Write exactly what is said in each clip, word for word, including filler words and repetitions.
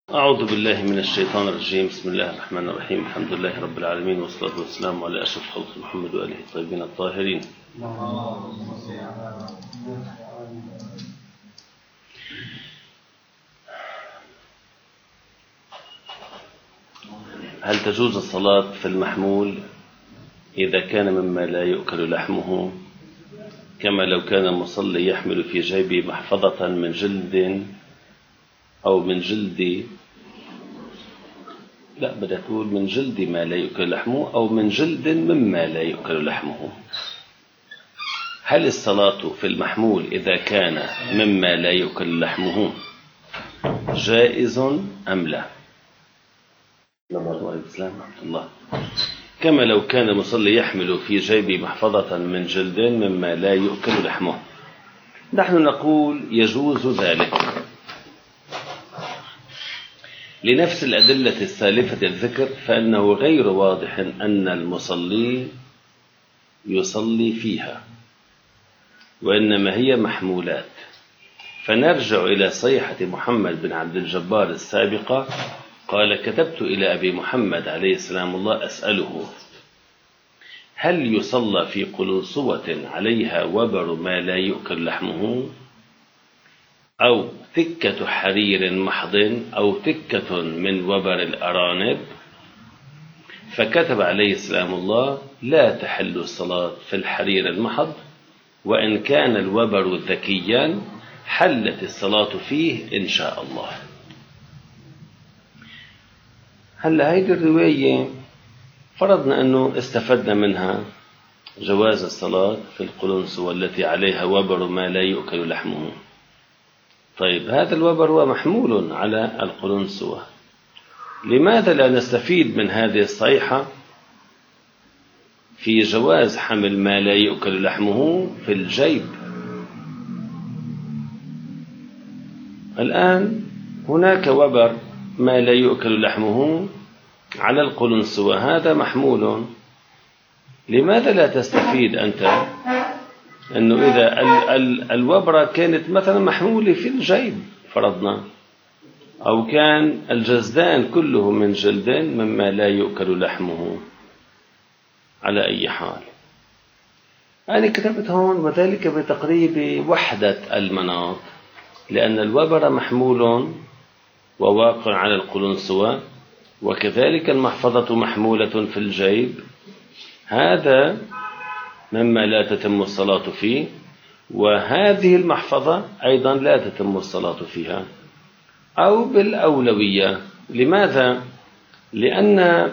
أعوذ بالله من الشيطان الرجيم. بسم الله الرحمن الرحيم. الحمد لله رب العالمين، والصلاة والسلام على أشرف خلق محمد وآله الطيبين الطاهرين. هل تجوز الصلاة في المحمول إذا كان مما لا يؤكل لحمه، كما لو كان المصلي يحمل في جيبه محفظة من جلد أو من جلد لا بدأ تقول من جلد ما لا يؤكل لحمه أو من جلد مما لا يؤكل لحمه؟ هل الصلاة في المحمول إذا كان مما لا يؤكل لحمه جائز أم لا؟ الله. كما لو كان المصلي يحمل في جيبه محفظة من جلد مما لا يؤكل لحمه، نحن نقول يجوز ذلك لنفس الأدلة السالفة الذكر، فإنه غير واضح أن المصلي يصلي فيها، وإنما هي محمولات. فنرجع إلى صيحة محمد بن عبد الجبار السابقة، قال: كتبت إلى أبي محمد عليه السلام الله أسأله هل يصلى في قلنسوة عليها وبر ما لا يؤكل لحمه، أو تكة حرير محض، أو تكة من وبر الأرانب؟ فكتب عليه السلام الله: لا تحل الصلاة في الحرير المحض، وإن كان الوبر ذكيا حلت الصلاة فيه إن شاء الله. هلا هيدي الرواية فرضنا أنه استفدنا منها جواز الصلاة في القلنسوة التي عليها وبر ما لا يؤكل لحمه. طيب، هذا الوبر هو محمول على القلنسوة، لماذا لا نستفيد من هذه الصيحة في جواز حمل ما لا يؤكل لحمه في الجيب؟ الآن هناك وبر ما لا يؤكل لحمه على القلنسوة، هذا محمول. لماذا لا تستفيد أنت أنه إذا ال ال الوبرة كانت مثلا محمولة في الجيب فرضنا، أو كان الجزدان كله من جلد مما لا يؤكل لحمه، على أي حال أنا كتبت هون: وذلك بتقريب وحدة المناط، لأن الوبر محمول وواقع على القلنسوة، وكذلك المحفظة محمولة في الجيب، هذا مما لا تتم الصلاة فيه، وهذه المحفظة أيضا لا تتم الصلاة فيها، أو بالأولوية. لماذا؟ لأن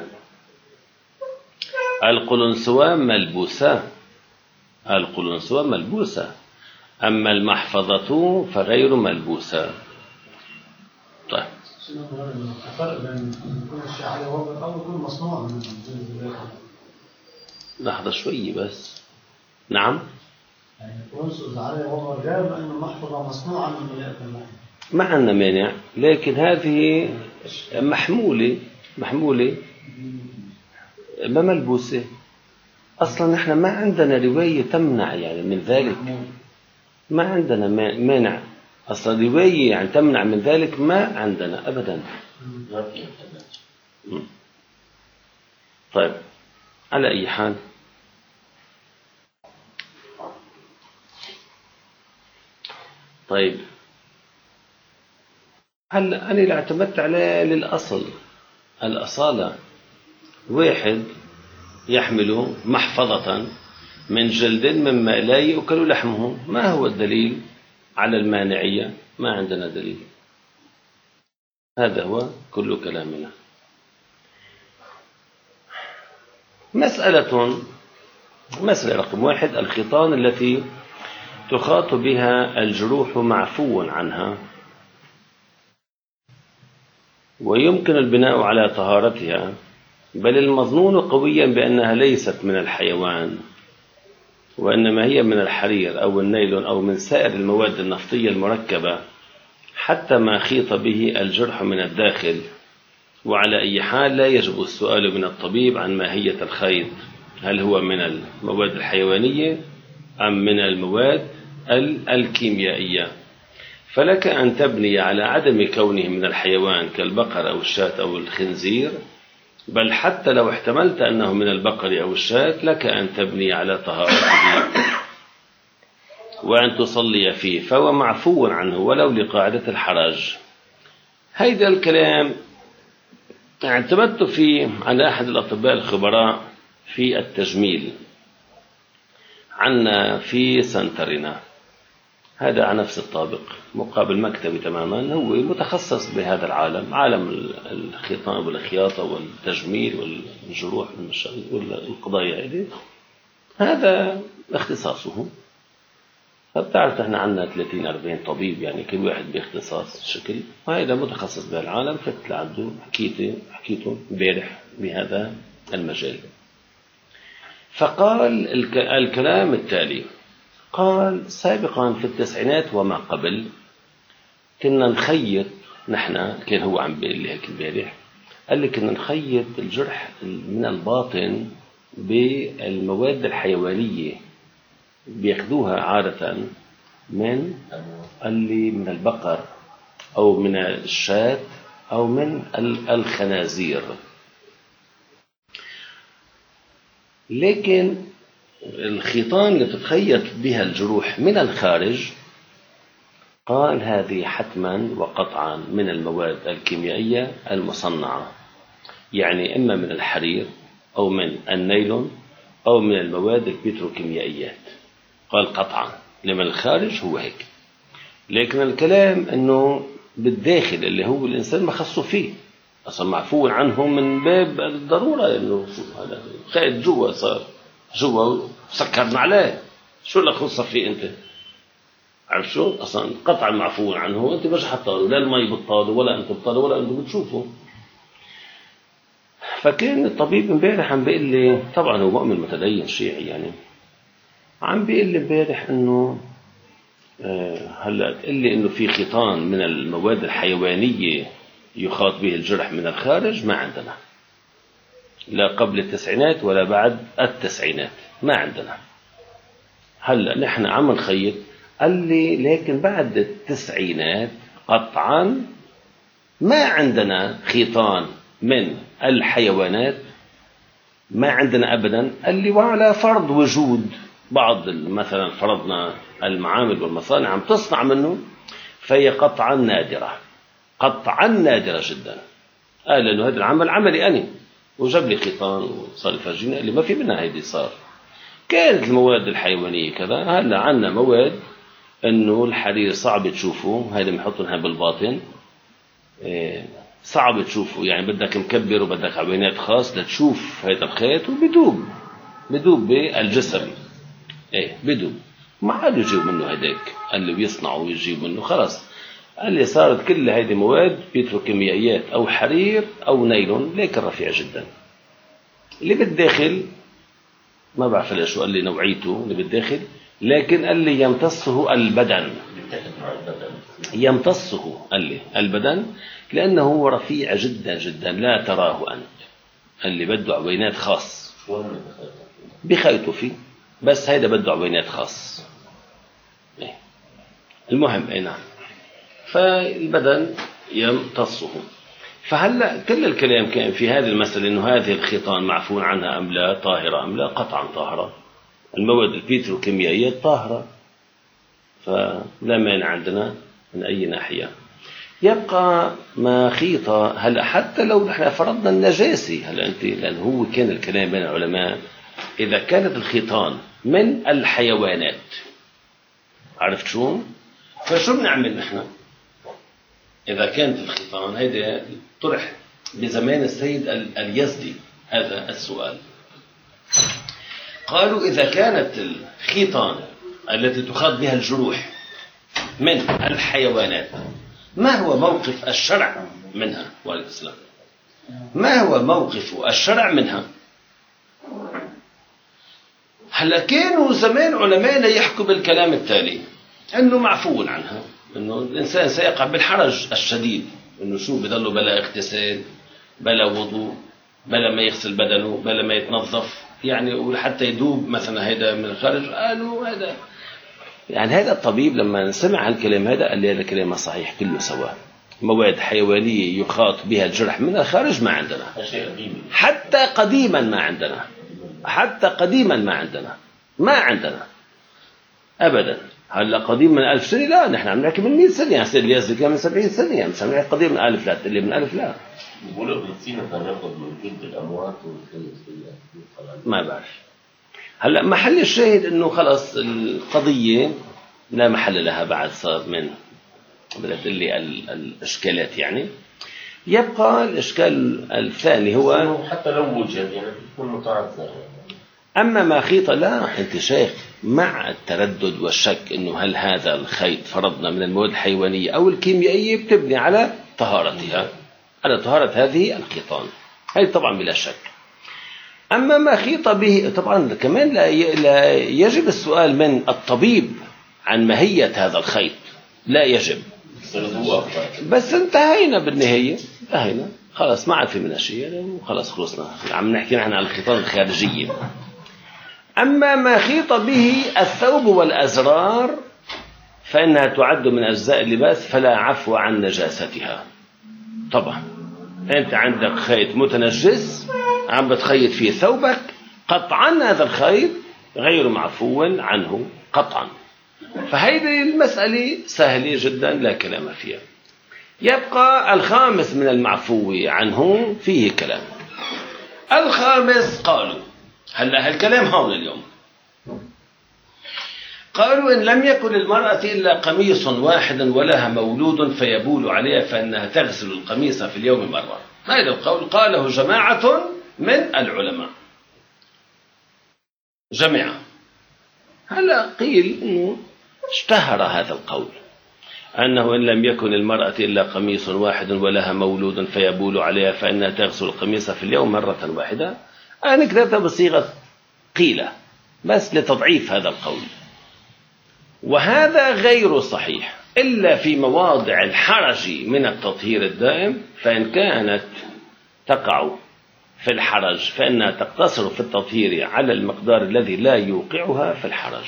القلنسوة ملبوسة، القلنسوة ملبوسة، أما المحفظة فغير ملبوسة. طيب، الفرق بين يكون الشيء عليه وبر أو يكون مصنوع من الجلد؟ لحظة شوي بس. نعم، يعني القلنسوة عليه وبر غير أن المحفظة مصنوعة من ملاءة اللحم، ما عندنا مانع، لكن هذه محمولة محمولة ما ملبوسة. أصلا نحن ما عندنا رواية تمنع يعني من ذلك، ما عندنا مانع أصلا رواية يعني تمنع من ذلك، ما عندنا أبدا. طيب، على أي حال، طيب هلا أنا اللي اعتمدت عليه للأصل، الأصالة. واحد يحمل محفظة من جلد مما لا يؤكل لحمه، ما هو الدليل على المانعية؟ ما عندنا دليل. هذا هو كل كلامنا. مسألة مسألة رقم واحد: الخيطان التي تخاط بها الجروح معفو عنها، ويمكن البناء على طهارتها، بل المظنون قويا بأنها ليست من الحيوان، وإنما هي من الحرير أو النيلون أو من سائر المواد النفطية المركبة، حتى ما خيط به الجرح من الداخل. وعلى أي حال لا يجب السؤال من الطبيب عن ماهية الخيط، هل هو من المواد الحيوانية أم من المواد الكيميائية. فلك أن تبني على عدم كونه من الحيوان كالبقر أو الشاة أو الخنزير، بل حتى لو احتملت أنه من البقر أو الشاة لك أن تبني على طهارته وأن تصلي فيه، فهو معفو عنه ولو لقاعدة الحرج. هيدا الكلام اعتمدت فيه على أحد الأطباء الخبراء في التجميل عنا في سنترنا، هذا على نفس الطابق مقابل مكتبي تماما، هو متخصص بهذا العالم، عالم الخيطان والخياطة والتجميل والجروح والقضايا هذه، هذا اختصاصه. فبتعرف احنا عندنا ثلاثين أربعين طبيب، يعني كل واحد باختصاص شكل، وهذا متخصص بهالعالم، فت لعنده حكيته حكيته امبارح بهذا المجال. فقال الكلام التالي، قال سابقا في التسعينات وما قبل كنا نخيط، نحن كان هو عم بيقول لي هيك امبارح، قال لي كنا نخيط الجرح من الباطن بالمواد الحيوانية بياخدوها عادة من اللي من البقر أو من الشاة أو من الخنازير، لكن الخيطان اللي تتخيط بها الجروح من الخارج قال هذه حتما وقطعا من المواد الكيميائية المصنعة، يعني إما من الحرير أو من النايلون أو من المواد البتروكيميائيات، قال قطعا لمن الخارج هو هيك. لكن الكلام أنه بالداخل اللي هو الإنسان ما خصه فيه أصلا معفو عنه من باب الضرورة، أنه هذا خائد جوا صار جوا سكرنا عليه، شو لك خصة فيه أنت؟ عارف شو؟ أصلا قطعا معفو عنه، أنت مش حطاله، لا المي بتطاله ولا أنت بتطاله ولا أنت بتشوفه. فكان الطبيب امبارح عم بيقول لي، طبعا هو مؤمن متدين شيعي يعني، عم بيقول لي امبارح انه آه هلا تقول لي انه في خيطان من المواد الحيوانيه يخاط به الجرح من الخارج، ما عندنا لا قبل التسعينات ولا بعد التسعينات، ما عندنا. هلا نحن عم نخيط، قال لي لكن بعد التسعينات قطعا ما عندنا خيطان من الحيوانات، ما عندنا ابدا. قال لي وعلى فرض وجود بعض مثلا فرضنا المعامل والمصانع عم تصنع منه، فهي قطعا نادرة، قطعا نادرة جدا. قال لأنه هذا العمل عملي أنا، وجاب لي خيطان وصار يفرجينا، قال لي ما في منها هيدي صار. كانت المواد الحيوانية كذا، هلا عندنا مواد إنه الحرير صعب تشوفه، هذا بنحطها بالباطن إيه صعب تشوفه، يعني بدك مكبر وبدك عوينات خاص لتشوف هذا الخيط، وبدوب بدوب بالجسم، ايه بدوب. ما عاد يجيب منه هداك، قال لي بيصنعوا ويجيب منه خلاص. قال لي صارت كل هذه مواد بتروكيميائيات او حرير او نايلون، لكن رفيع جدا. اللي بالداخل ما بعرف له شو، قال لي نوعيته اللي بالداخل، لكن قال لي يمتصه البدن، يمتصه قال لي البدن لأنه رفيع جدا جدا لا تراه أنت. قال لي بده عوينات خاص بخيطه فيه، بس هيدا بده عوينات خاص. إيه. المهم اي نعم، فالبدن يمتصه. فهلا كل الكلام كان في هذه المسألة إنه هذه الخيطان معفون عنها أم لا، طاهرة أم لا، قطعا طاهرة. المواد البتروكيميائية طاهرة، فلا مانع عندنا من أي ناحية. يبقى ما خيطة. هلا حتى لو نحن فرضنا النجاسة، هلا أنت لأن هو كان الكلام بين العلماء إذا كانت الخيطان من الحيوانات، عرفت شو؟ فشو بنعمل نحن إذا كانت الخيطان؟ هيدا طرح بزمان السيد اليزدي هذا السؤال. قالوا إذا كانت الخيطان التي تخاط بها الجروح من الحيوانات، ما هو موقف الشرع منها؟ وعليكم السلام. ما هو موقف الشرع منها؟ هلا كانوا زمان علماء يحكوا بالكلام التالي، أنه معفو عنها، أنه الإنسان سيقع بالحرج الشديد، أنه شو بضله بلا اغتسال بلا وضوء بلا ما يغسل بدنه بلا ما يتنظف، يعني وحتى يدوب مثلا هيدا من الخارج. قالوا هذا يعني هذا الطبيب لما سمع الكلام هذا قال لي هذا كلام صحيح كله سوا. مواد حيوانية يخاط بها الجرح من الخارج ما عندنا، حتى قديما ما عندنا، حتى قديما ما عندنا ما عندنا أبدا. هلا قديم من ألف سنة لا، نحن عم نحكي من مئة سنة، يعني سيد الياس كان من سبعين سنة، يعني مش عم نحكي قديم من ألف، لا اللي من ألف لا. بقولوا فلسطين كان ياخذ من جلد الأموات ما بعرف. هلا محل الشاهد إنه خلص القضية لا محل لها بعد، صار من بدأت لي الإشكالات. يعني يبقى الإشكال الثاني هو حتى لو وجد يعني بيكون متعذر. أما ما خيط لا، أنت شيخ مع التردد والشك إنه هل هذا الخيط فرضنا من المواد الحيوانية أو الكيميائية بتبني على طهارتها، على طهارة هذه الخيطان، هذه طبعا بلا شك. أما ما خيط به طبعا كمان لا يجب السؤال من الطبيب عن ماهية هذا الخيط، لا يجب. بس انتهينا بالنهاية، انتهينا خلاص ما عاد في منها شيء وخلاص خلصنا، عم نحكي نحن عن الخيطان الخارجية. أما ما خيط به الثوب والأزرار فإنها تعد من أجزاء اللباس فلا عفو عن نجاستها. طبعا أنت عندك خيط متنجس عم بتخيط فيه ثوبك، قطعا هذا الخيط غير معفو عنه قطعا. فهذه المسألة سهلة جدا لا كلام فيها. يبقى الخامس من المعفو عنه فيه كلام. الخامس قالوا هلا هالكلام هون اليوم، قالوا إن لم يكن للمرأة إلا قميص واحد ولها مولود فيبول عليها فإنها تغسل القميص في اليوم مرة. هذا القول قاله جماعة من العلماء، جماعة. هلا قيل إنه اشتهر هذا القول أنه إن لم يكن المرأة إلا قميص واحد ولها مولود فيبول عليها فإنها تغسل القميص في اليوم مرة واحدة. أنا كتبتها بصيغة قيلة بس لتضعيف هذا القول، وهذا غير صحيح إلا في مواضع الحرج من التطهير الدائم، فإن كانت تقع في الحرج فإنها تقتصر في التطهير على المقدار الذي لا يوقعها في الحرج.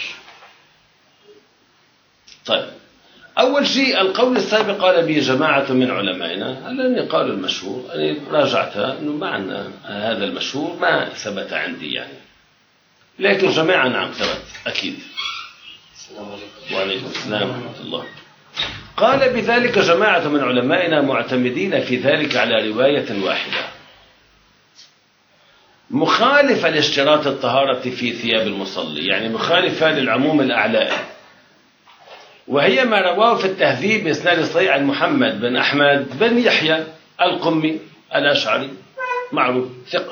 طيب أول شيء القول السابق قال به جماعة من علمائنا، لأني قالوا المشهور، أنا راجعتها أنه معنى هذا المشهور ما ثبت عندي يعني، لكن جماعة نعم ثبت أكيد. السلام عليكم. وعليكم السلام ورحمة الله. قال بذلك جماعة من علمائنا معتمدين في ذلك على رواية واحدة مخالفة لاشتراط الطهارة في ثياب المصلي، يعني مخالفة للعموم الأعلى، وهي ما رواه في التهذيب بإسناد صحيح عن محمد بن أحمد بن يحيى القمي الأشعري معروف ثقة،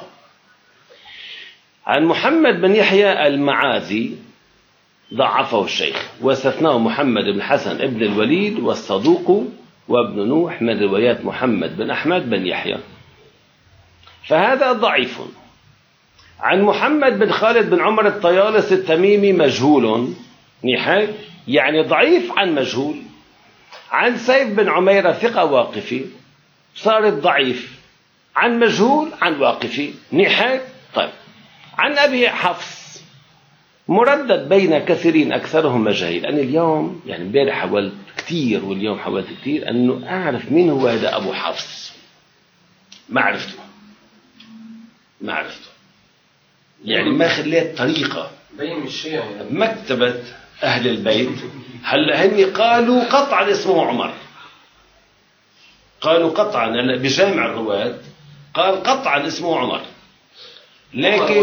عن محمد بن يحيى المعاذي ضعفه الشيخ واستثناه محمد بن حسن ابن الوليد والصدوق وابن نوح من روايات محمد بن أحمد بن يحيى، فهذا ضعيف. عن محمد بن خالد بن عمر الطيالس التميمي مجهول نحاية، يعني ضعيف عن مجهول. عن سيف بن عميرة ثقة واقفي صارت ضعيف عن مجهول عن واقفي نحاية. طيب عن أبي حفص مردد بين كثيرين أكثرهم مجاهيل. أنا اليوم يعني امبارح حاولت كثير واليوم حاولت كثير أنه أعرف مين هو هذا أبو حفص، ما عرفته ما عرفته يعني ما خليت طريقة بين الشيء مكتبة أهل البيت. هلا هني قالوا قطعا اسمه عمر، قالوا قطعا بجامع الرواة قال قطعا اسمه عمر، لكن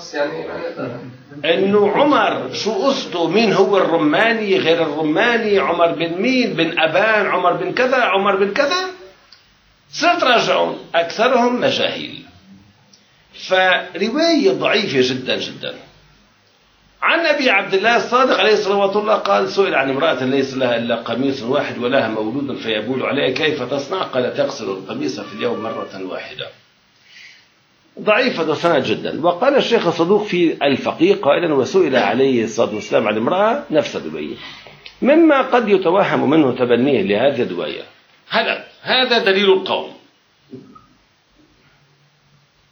انه عمر شو قصته، مين هو الرماني غير الرماني، عمر بن مين، بن أبان، عمر بن كذا، عمر بن كذا، صرت راجعون أكثرهم مجاهيل، فرواية ضعيفة جدا جدا. عن أبي عبد الله الصادق عليه الصلاة والله قال سئل عن امرأة ليس لها إلا قميص واحد ولها مولود فيبول عليها كيف تصنع؟ قال تغسل القميص في اليوم مرة واحدة. ضعيفة سنة جدا. وقال الشيخ الصدوق في الفقيه قائلا وسئل عليه الصلاة والسلام عن امرأة نفس الرواية مما قد يتوهم منه تبنيه لهذه الرواية. هذا هذا دليل القوم.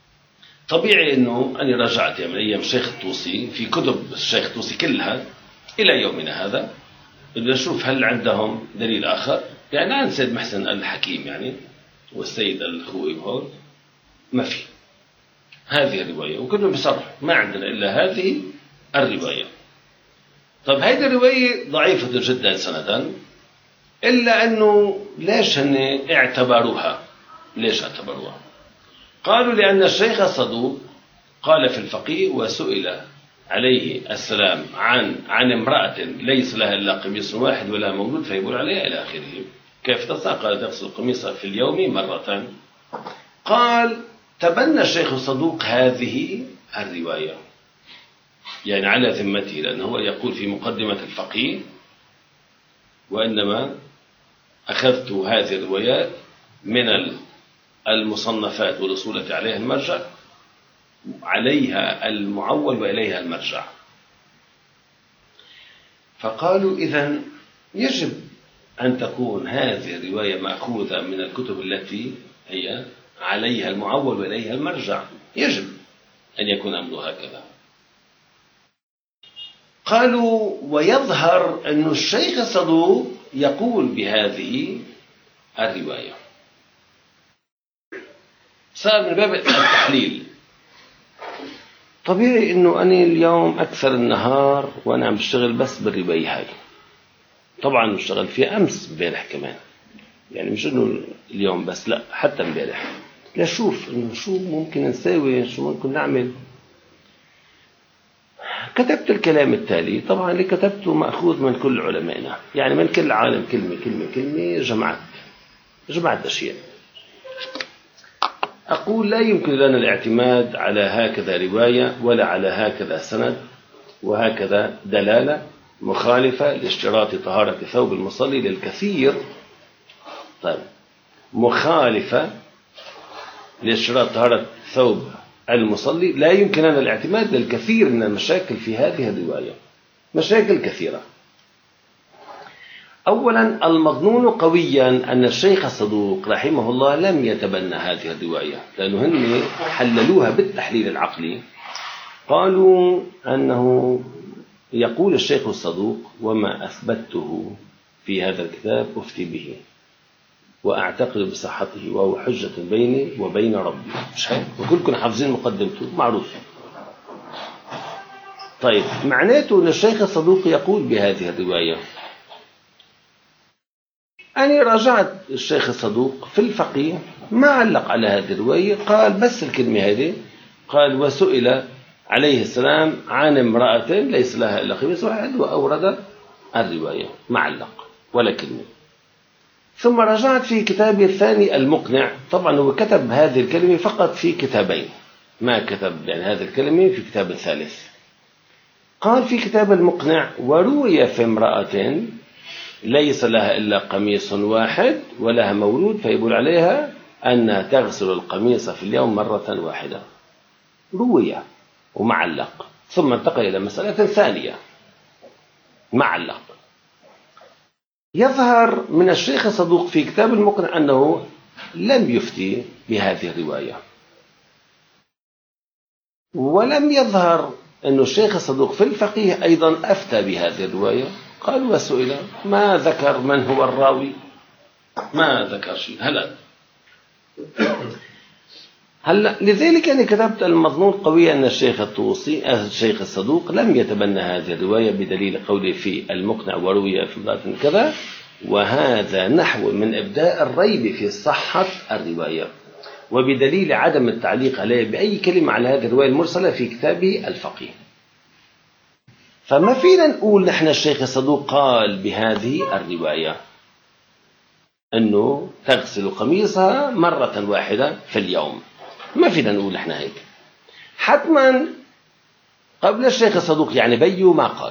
طبيعي انه انا رجعت من ايام الشيخ الطوسي في كتب الشيخ الطوسي كلها إلى يومنا هذا بدنا نشوف هل عندهم دليل آخر. يعني عن سيد محسن الحكيم يعني والسيد الخوئي هون ما في هذه الرواية، وكلهم بيصرحوا ما عندنا إلا هذه الرواية. طب هذه الرواية ضعيفة جدا سندا، إلا أنه ليش هن اعتبروها؟ ليش اعتبروها؟ قالوا لأن الشيخ صدوق قال في الفقيه وسئل عليه السلام عن عن امرأة ليس لها إلا قميص واحد ولا مولود فيقول عليها إلى آخره، كيف تصنع؟ قال تغسل القميص في اليوم مرة. قال تبنى الشيخ صدوق هذه الرواية يعني على ذمته، لأنه هو يقول في مقدمة الفقيه وإنما أخذت هذه الروايات من المصنفات والأصول عليها المرجع عليها المعول وإليها المرجع. فقالوا إذن يجب أن تكون هذه الرواية مأخوذة من الكتب التي هي عليها المعول وإليها المرجع، يجب أن يكون أمره هكذا. قالوا ويظهر أن الشيخ صدوق يقول بهذه الرواية، صار من باب التحليل. طبيعي أنه أنا اليوم أكثر النهار وأنا عم بشتغل بس بالرواية هاي، طبعا بشتغل فيها أمس امبارح كمان، يعني مش أنه اليوم بس، لا حتى امبارح، لشوف إنه شو ممكن نسوي، شو ممكن نعمل. كتبت الكلام التالي، طبعا اللي كتبته مأخوذ من كل علمائنا، يعني من كل عالم كلمة كلمة كلمة جمعت جمعت أشياء. أقول لا يمكن لنا الاعتماد على هكذا رواية ولا على هكذا سند وهكذا دلالة مخالفة لاشتراط طهارة ثوب المصلي للكثير. طيب مخالفة لاشتراط طهارة ثوب المصلي لا يمكن لنا الاعتماد للكثير من المشاكل في هذه الرواية، مشاكل كثيرة. أولا المظنون قويا أن الشيخ صدوق رحمه الله لم يتبنى هذه الرواية، لأنه هن حللوها بالتحليل العقلي. قالوا أنه يقول الشيخ الصدوق وما أثبته في هذا الكتاب أفتي به وأعتقد بصحته وهو حجة بيني وبين ربي، مش هيك؟ وكلكم حافظين مقدمته معروف. طيب معناته أن الشيخ الصدوق يقول بهذه الرواية. أنا راجعت الشيخ الصدوق في الفقيه ما علق على هذه الرواية، قال بس الكلمة هذه، قال وسئل عليه السلام عن امرأة ليس لها إلا قميص واحد وأورد الرواية، ما علق ولا كلمة. ثم رجعت في كتابي الثاني المقنع، طبعا هو كتب هذه الكلمة فقط في كتابين، ما كتب يعني هذه الكلمة في كتاب الثالث. قال في كتاب المقنع وروي في امرأة ليس لها إلا قميص واحد ولها مولود فيقول عليها أنها تغسل القميص في اليوم مرة واحدة، روي ومعلق. ثم انتقل إلى مسألة ثانية معلق. يظهر من الشيخ صدوق في كتاب المقنع أنه لم يفتي بهذه الرواية، ولم يظهر أن الشيخ صدوق في الفقيه أيضا أفتى بهذه الرواية. قال وسئل ما ذكر من هو الراوي، ما ذكر شيء. هلا هلا لذلك أنا كتبت المظنون قوي أن الشيخ الطوسي الشيخ الصدوق لم يتبنى هذه الرواية بدليل قوله في المقنع وروي في امرأة كذا، وهذا نحو من إبداء الريب في صحة الرواية، وبدليل عدم التعليق عليه بأي كلمة على هذه الرواية المرسلة في كتابه الفقيه. فما فينا نقول نحن الشيخ الصدوق قال بهذه الرواية أنه تغسل قميصها مرة واحدة في اليوم، ما فينا نقول نحن هيك. حتما قبل الشيخ الصدوق يعني بيو ما قال.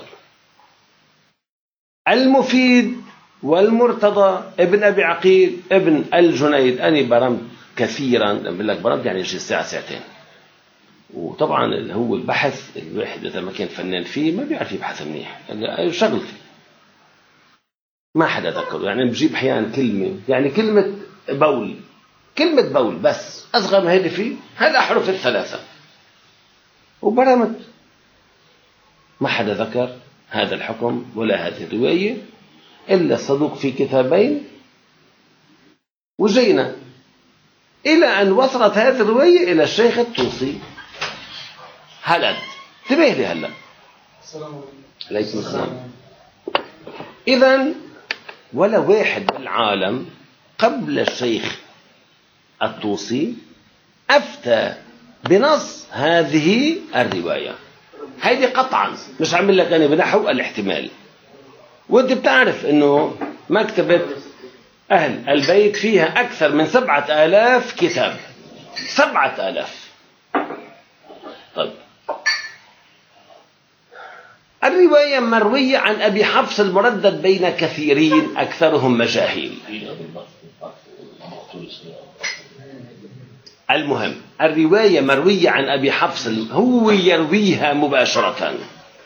المفيد والمرتضى ابن أبي عقيل ابن الجنيد، أنا برمت كثيرا، بقول لك برمت يعني شي ساعة ساعتين، وطبعا هو البحث الواحد إذا ما كان فنان فيه ما بيعرف يبحث منيح، يعني شغلتي ما حدا ذكره. يعني بجيب أحيانا كلمة، يعني كلمة بول، كلمة بول بس أصغر من هذه فيه هالأحرف الثلاثة، وبرمت ما حدا ذكر هذا الحكم ولا هذه الرواية إلا الصدوق في كتابين. وجينا إلى أن وصلت هذه الرواية إلى الشيخ الطوسي. هلأ انتبه لي هلأ. عليكم السلام. إذن ولا واحد بالعالم قبل الشيخ الطوسي أفتى بنص هذه الرواية. هيدي قطعا مش عامل لك أنا بنحو الاحتمال. وانت بتعرف انه مكتبة أهل البيت فيها أكثر من سبعة آلاف كتاب. سبعة آلاف. طيب الرواية مروية عن أبي حفص المردد بين كثيرين أكثرهم مجاهيل. المهم الرواية مروية عن أبي حفص، هو يرويها مباشرة،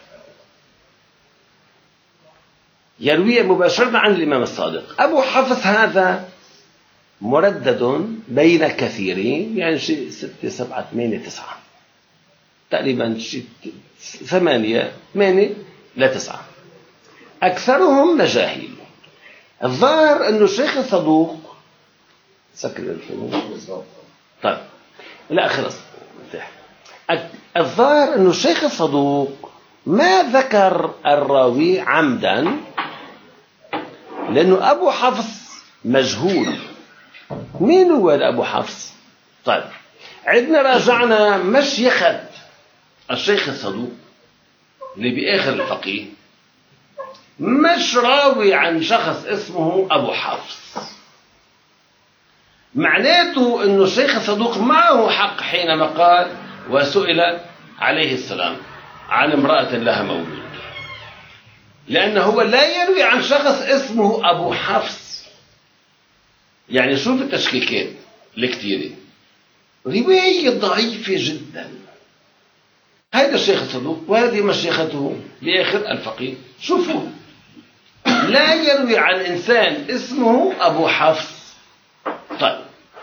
يرويها مباشرة عن الإمام الصادق. أبو حفص هذا مردد بين كثيرين، يعني شيء ستة سبعة ثمانية تسعة تقريبا، شيء ثمانية ثمانية لا تسعة، أكثرهم مجاهيل. الظاهر أنه الشيخ الصدوق سكر الفيلم. طيب لا خلص. الظاهر أنه الشيخ الصدوق ما ذكر الراوي عمدا، لأنه أبو حفص مجهول. مين هو أبو حفص؟ طيب عندنا راجعنا مشيخة الشيخ الصدوق اللي بآخر الفقيه، مش راوي عن شخص اسمه أبو حفص. معناته أنه الشيخ الصدوق معه حق حينما قال وسئل عليه السلام عن امرأة لها مولود، لأنه هو لا يروي عن شخص اسمه أبو حفص. يعني شوف التشكيكات الكتيرة، رواية ضعيفة جدا. هذا الشيخ الصدوق وهذه مشيخته بآخر الفقيه. شوفوا، لا يروي عن إنسان اسمه أبو حفص. طيب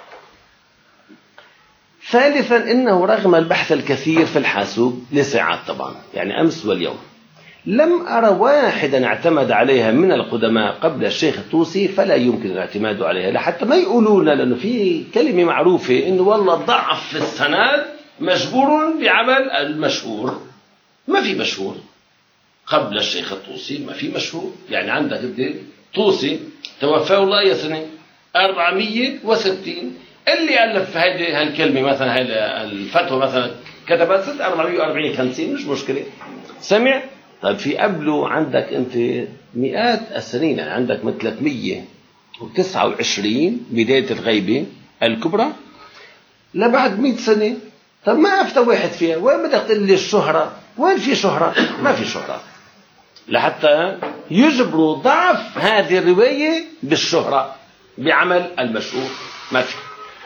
ثالثا إنه رغم البحث الكثير في الحاسوب لساعات طبعا، يعني أمس واليوم، لم أرى واحدا اعتمد عليها من القدماء قبل الشيخ الطوسي، فلا يمكن الاعتماد عليها. لحتى ما يقولون، لأنه في كلمة معروفة إنه والله ضعف في السند مجبور بعمل المشهور. ما في مشهور قبل الشيخ الطوسي، ما في مشهور. يعني عندك انت طوسي توفاه الله يا سنة أربعمية وستين، اللي ألف هذه هالكلمة مثلا هاي الفتوى مثلا كتبت ستة أربعمية وأربعين خمسين، مش مشكلة، سمع. طيب في قبله عندك انت مئات السنين، يعني عندك من ثلاثمية وتسعة وعشرين بداية الغيبة الكبرى لبعد مئة سنة. طب ما أفتى واحد فيها، وين بدك تقول لي الشهرة؟ وين في شهرة؟ ما في شهرة. لحتى يجبروا ضعف هذه الرواية بالشهرة بعمل المشهور، ما في،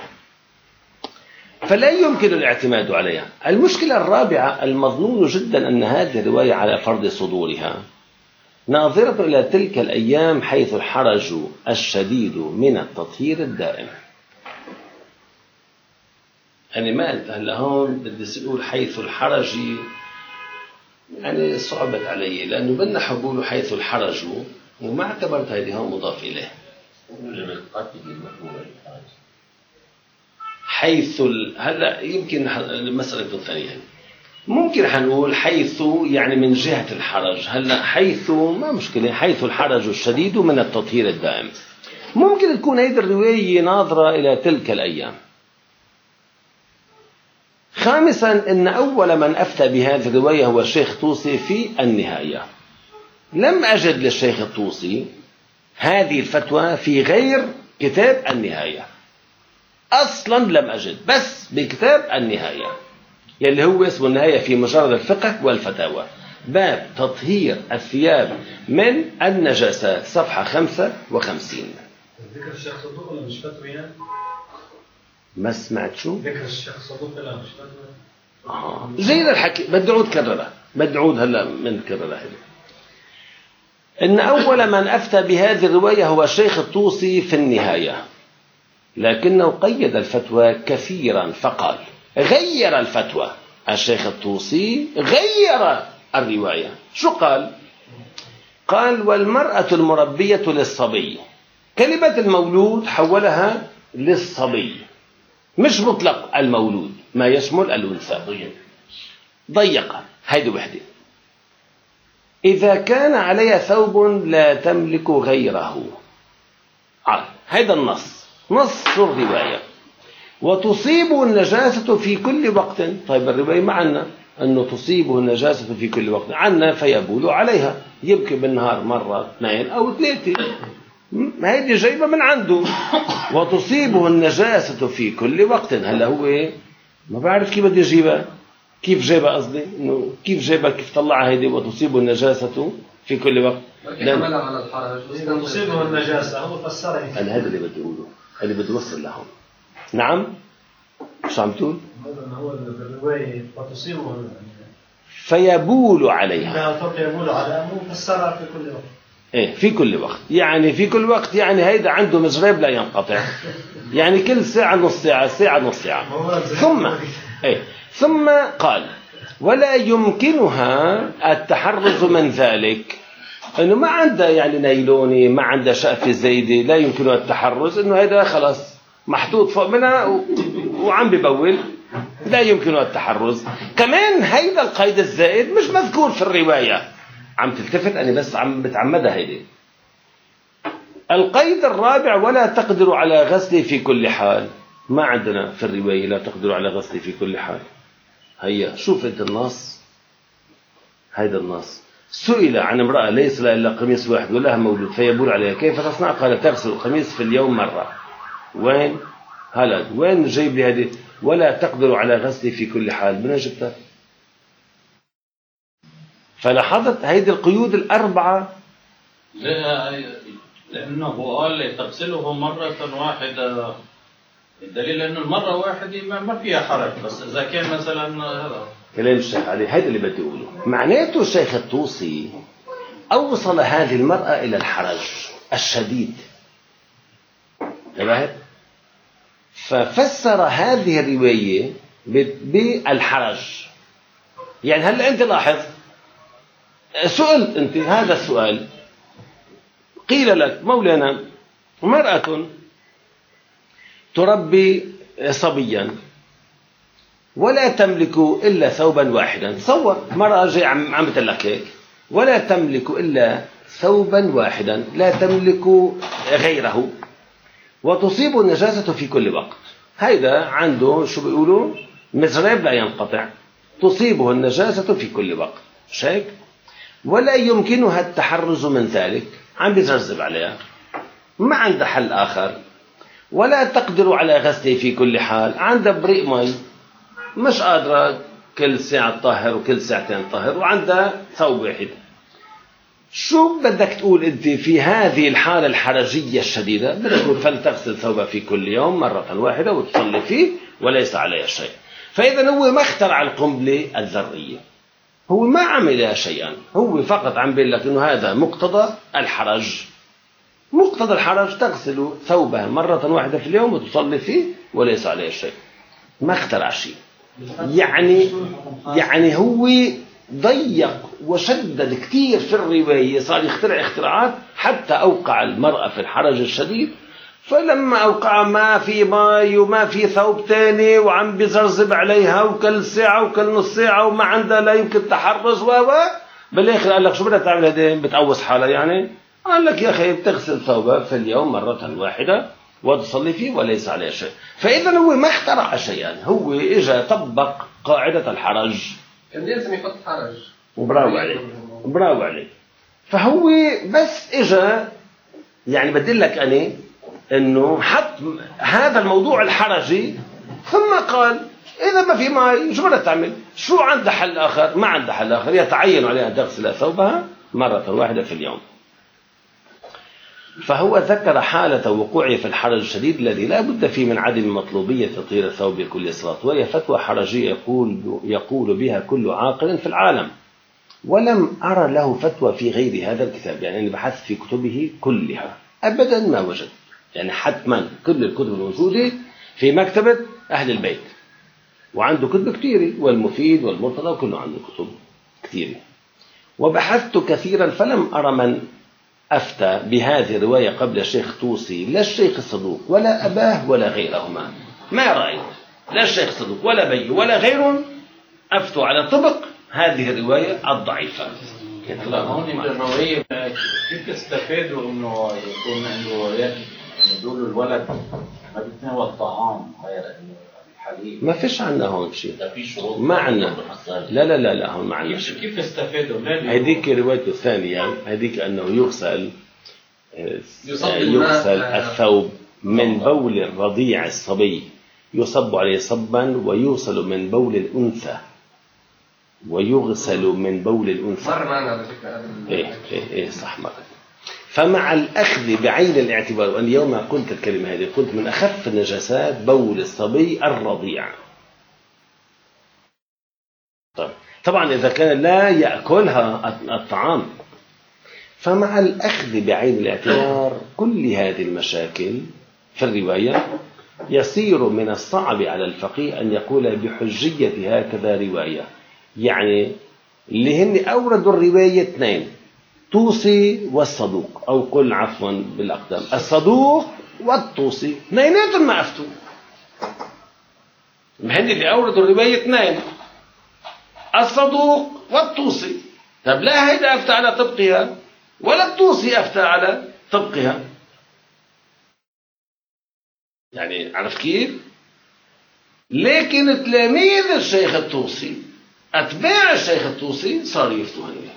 فلا يمكن الاعتماد عليها. المشكلة الرابعة، المظنون جدا أن هذه الرواية على فرض صدورها ناظرة إلى تلك الأيام حيث الحرج الشديد من التطهير الدائم. أنا ما قلت هلا هون بدي أقول حيث الحرج، يعني صعبت علي، لأنه بدنا حقوله حيث الحرج وما اعتبرت هذه هون مضاف إليه. حيث ال... هلا يمكن المسألة الثانية ممكن حنقول حيث، يعني من جهة الحرج. هلا حيث ما مشكلة، حيث الحرج الشديد من التطهير الدائم. ممكن تكون هذه الرواية ناظرة إلى تلك الأيام. خامسا إن أول من أفتى بهذه الرواية هو الشيخ الطوسي في النهاية. لم أجد للشيخ الطوسي هذه الفتوى في غير كتاب النهاية، أصلا لم أجد، بس بكتاب النهاية يلي هو اسمه النهاية في مجرد الفقه والفتاوى، باب تطهير الثياب من النجاسات، صفحة خمسة وخمسين. ذكر الشيخ صدوق ولا مش فتوى يعني؟ ما سمعت شو؟ ذكر الشيخ صدوق ولا مش فتوى؟ آه. زي الحكي، بدي أعود كررها، بدي أعود هلا من كررها. إن أول من أفتى بهذه الرواية هو الشيخ الطوسي في النهاية، لكنه قيد الفتوى كثيرا فقال غير الفتوى. الشيخ الطوسي غير الرواية. شو قال؟ قال والمرأة المربية للصبي، كلمة المولود حولها للصبي، مش مطلق المولود، ما يشمل الأنثى، ضيقة. هيدي وحدة. إذا كان عليها ثوب لا تملك غيره، هذا النص، نص الرواية. وتصيبه النجاسة في كل وقت. طيب الرواية معنا أنه تصيبه النجاسة في كل وقت، عنا فيبول عليها، يبكي بالنهار مرة اثنين أو ثلاثة، هيدي جايبة من عنده. وتصيبه النجاسة في كل وقت، هلا هو إيه؟ ما بعرف كيف بدي أجيبها، كيف جايبها، قصدي إنه كيف جايبها، كيف طلعها هيدي وتصيبه النجاسة في كل وقت. لأن على الحرج تصيبه النجاسة، هو فسرها. أنا هذا اللي بدي أقوله، اللي بدي أوصل لهم. نعم، شو عم تقول؟ هذا هو الرواية وتصيبه فيبول عليها. لا يبول على مو فسرها في كل وقت. إيه في كل وقت، يعني في كل وقت، يعني هيدا عنده مجرب لا ينقطع، يعني كل ساعة نص ساعة، ساعة نص ساعة. ثم إيه ثم قال ولا يمكنها التحرز من ذلك، إنه ما عندها يعني نايلوني، ما عندها شقفة زايدة، لا يمكنها التحرز، إنه هيدا خلاص محطوط فوق منها و... وعم ببول، لا يمكنها التحرز. كمان هيدا القيد الزائد مش مذكور في الرواية، عم تلتفت أنا بس عم بتعمدها هيدي. القيد الرابع ولا تقدر على غسله في كل حال، ما عندنا في الرواية لا تقدر على غسله في كل حال. هيا شوف انت النص، هيدا النص. سئل عن امرأة ليس لها إلا قميص واحد ولها مولود فيبول عليها كيف تصنع؟ قال تغسل القميص في اليوم مرة. وين هلا وين جايب لي هذه ولا تقدر على غسله في كل حال؟ من جبتها؟ فلاحظت هيدي القيود الأربعة، لأنه قال لي تغسله مرة واحدة، الدليل أنه المرة واحدة ما فيها حرج، بس إذا كان مثلا هذا كلام الشيخ علي، هيدا اللي بدي أقوله. معناته الشيخ الطوسي أوصل هذه المرأة إلى الحرج الشديد، انتبهت؟ ففسر هذه الرواية بالحرج. يعني هلا أنت لاحظ، سئلت أنت هذا السؤال، قيل لك مولانا مرأة تربي صبيا ولا تملك إلا ثوبا واحدا. تصور مرأة جاي عم عم بتقلك هيك، ولا تملك إلا ثوبا واحدا، لا تملك غيره، وتصيب النجاسة في كل وقت. هيدا عنده شو بيقولوا مزراب لا ينقطع، تصيبه النجاسة في كل وقت، مش هيك؟ ولا يمكنها التحرز من ذلك، عم بيزرزب عليها، ما عندها حل آخر. ولا تقدر على غسله في كل حال، عندها بريق مي مش قادرة كل ساعة تطهر وكل ساعتين تطهر، وعندها ثوب واحد. شو بدك تقول أنت في هذه الحالة الحرجية الشديدة؟ بدك تقول فلتغسل ثوبها في كل يوم مرة واحدة وتصلي فيه وليس عليها شيء. فإذا هو ما اخترع القنبلة الذرية، هو ما عمل شيئا، هو فقط عم بيقول لك إنه هذا مقتضى الحرج. مقتضى الحرج تغسل ثوبها مرة واحدة في اليوم وتصلي فيه وليس عليه شيء، ما اخترع شيء. يعني يعني هو ضيق وشدد كثير في الرواية، صار يخترع اختراعات حتى أوقع المرأة في الحرج الشديد. فلما أوقع ما في ماء وما في ثوب تاني وعم بيزرزب عليها وكل ساعة وكل نص ساعة وما عندها لا يمكن تحرز و بالآخر قال لك شو بدها تعمل هذه؟ بتقوس حالها يعني؟ قال لك يا أخي بتغسل ثوبها في اليوم مرة واحدة وتصلي فيه وليس عليه شيء. فإذا هو ما اخترع شيئا، هو إجا طبق قاعدة الحرج. كان لازم يحط حرج. وبراو عليه براو عليه فهو بس إجا يعني بدل لك أنا إنه حط هذا الموضوع الحرجي، ثم قال إذا ما في ماء شو بدها تعمل؟ شو عندها حل آخر؟ ما عندها حل آخر، يتعين عليها أن تغسل ثوبها مرة واحدة في اليوم. فهو ذكر حالة وقوعه في الحرج الشديد الذي لا بد فيه من عدم مطلوبية تطهير الثوب بكل صلاة، وهي فتوى حرجية يقول يقول بها كل عاقل في العالم، ولم أرى له فتوى في غير هذا الكتاب. يعني أنا بحثت في كتبه كلها أبدا ما وجد، يعني حتما كل الكتب الموجودة في مكتبة أهل البيت، وعنده كتب كثيرة، والمفيد والمرتضى وكله عنده كتب كثيرة، وبحثت كثيرا فلم أرى من أفتى بهذه الرواية قبل الشيخ طوسي، لا الشيخ الصدوق ولا أباه ولا غيرهما. ما رأيت لا الشيخ الصدوق ولا بي ولا غيرهم أفتوا على طبق هذه الرواية الضعيفة. لا هون بالرواية كيف استفادوا إنه يكون عنده ياكل يقولوا الولد ما بيتناول الطعام غير إنه الحليب؟ ما فيش عنا هون شيء، لا في شروط ما عنا. لا لا لا لا هون ما عنا كيف شيء. كيف استفادوا؟ هذيك روايته الثانية، هذيك أنه يغسل يغسل الثوب من بول الرضيع الصبي، يصب عليه صبا ويوصل من بول الأنثى، ويغسل من بول الأنثى. مر معنا على فكرة. إيه إيه إيه صح مرة. فمع الأخذ بعين الاعتبار، وأن يوم قلت الكلمة هذه قلت من أخف النجاسات بول الصبي الرضيع. طيب طبعا إذا كان لا يأكلها الطعام. فمع الأخذ بعين الاعتبار كل هذه المشاكل في الرواية يصير من الصعب على الفقيه أن يقول بحجية هكذا رواية. يعني اللي هن أوردوا الرواية اثنين، طوسي والصدوق، أو قل عفوا بالأقدام الصدوق والطوسي، اثنيناتهم ما أفتوا. هن اللي أوردوا الرواية اثنين، الصدوق والطوسي. طب لا هيدا أفتى على طبقها ولا الطوسي أفتى على طبقها. يعني عرف كيف؟ لكن تلاميذ الشيخ الطوسي أتباع الشيخ الطوسي صار يفتوا هني.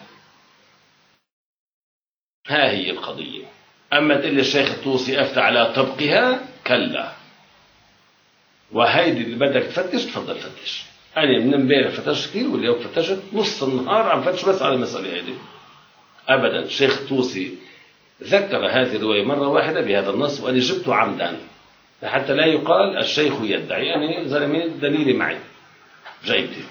ها هي القضية. أما تقول الشيخ الطوسي أفتى على طبقها كلا. وهيدي اللي بدك تفتش تفضل فتش. أنا من امبارح فتشت كثير واليوم فتشت نص النهار عم فتش بس على المسألة هذه. أبدا الشيخ الطوسي ذكر هذه الرواية مرة واحدة بهذا النص وأنا جبته عمدا حتى لا يقال الشيخ يدعي. يعني زلمي دليلي معي جيدي.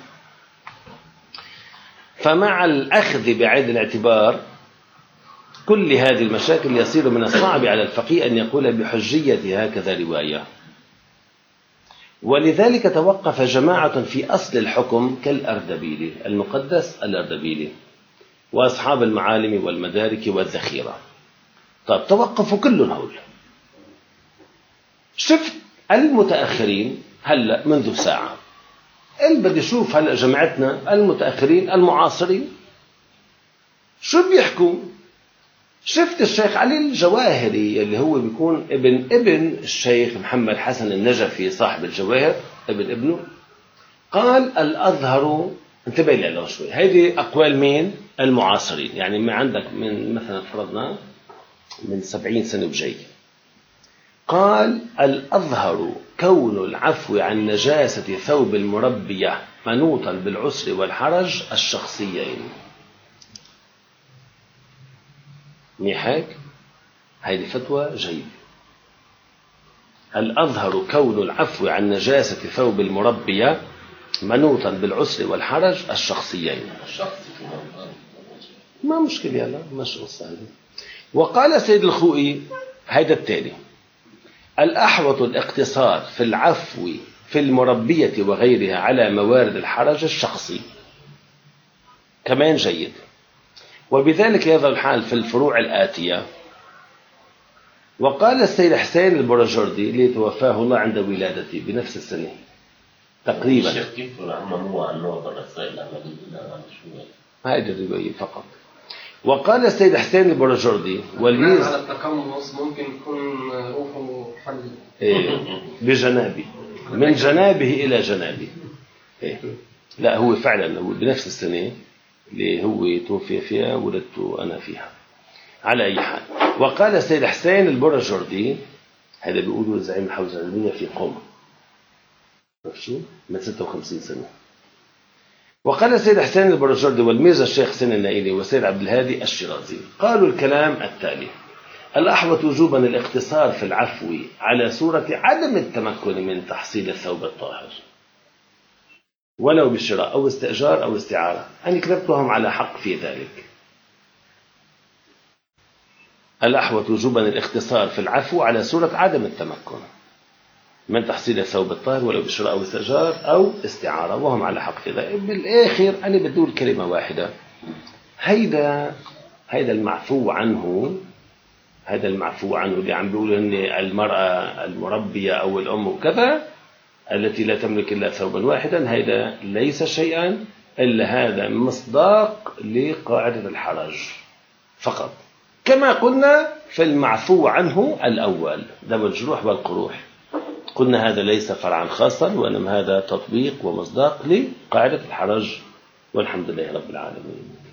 فمع الأخذ بعين الاعتبار كل هذه المشاكل يصير من الصعب على الفقيه أن يقول بحجية هكذا رواية. ولذلك توقف جماعة في أصل الحكم كالأردبيلي المقدس الأردبيلي وأصحاب المعالم والمدارك والذخيرة. طيب توقفوا كلهم هؤلاء. شفت المتأخرين هلأ منذ ساعة اللي بدي أشوف هلأ جماعتنا المتأخرين المعاصرين شو بيحكوا. شفت الشيخ علي الجواهري اللي هو بيكون ابن ابن الشيخ محمد حسن النجفي صاحب الجواهر، ابن ابنه، قال الأظهر. انتبه لي له شوي. هذه أقوال مين؟ المعاصرين. يعني ما عندك من مثلا فرضنا من سبعين سنة وجاي. قال الأظهر كون العفو عن نجاسة ثوب المربية منوطا بالعسر والحرج الشخصيين. نحاك هذه فتوى جيدة. الأظهر كون العفو عن نجاسة ثوب المربية منوطا بالعسر والحرج الشخصيين. ما مشكلة يلا مش قصة. وقال سيد الخوئي هذا التالي: الأحوط الاقتصار في العفو في المربية وغيرها على موارد الحرج الشخصي. كمان جيد. وبذلك يظهر الحال في الفروع الآتية. وقال السيد حسين البرجردي اللي توفاه الله عند ولادتي بنفس السنة تقريبا. الشيخ كيف ممنوع عن نوع الرسائل العملية؟ هذه الرواية فقط. وقال السيد حسين البرجردي والميز على التقمص ممكن يكون روحه حل إيه بجنابي من جنابه إلى جنابي. إيه لا هو فعلا هو بنفس السنة اللي هو توفي فيها ولدت أنا فيها. على أي حال. وقال السيد حسين البرجردي هذا بيقولوا زعيم الحوزة العلمية في قم شو من ستة وخمسين سنة. وقال السيد حسين البرجردي والميرزا الشيخ حسين النائلي والسيد عبد الهادي الشيرازي قالوا الكلام التالي: الأحوط وجوبا الاقتصار في العفو على صورة عدم التمكن من تحصيل الثوب الطاهر ولو بالشراء أو استئجار أو استعارة. أنا كتبتهم على حق في ذلك. الأحوط وجوبا الاقتصار في العفو على صورة عدم التمكن من تحصيل الثوب الطاهر ولو بالشراء أو استئجار أو استعارة، وهم على حق في ذلك. بالآخر أنا بدي أقول كلمة واحدة: هيدا هيدا المعفو عنه، هذا المعفو عنه اللي عم بيقولوا ان المرأة المربية او الام وكذا التي لا تملك الا ثوبا واحدا، هذا ليس شيئا الا هذا مصداق لقاعدة الحرج فقط، كما قلنا في المعفو عنه الاول دم الجروح والقروح، قلنا هذا ليس فرعا خاصا وانما هذا تطبيق ومصداق لقاعدة الحرج، والحمد لله رب العالمين.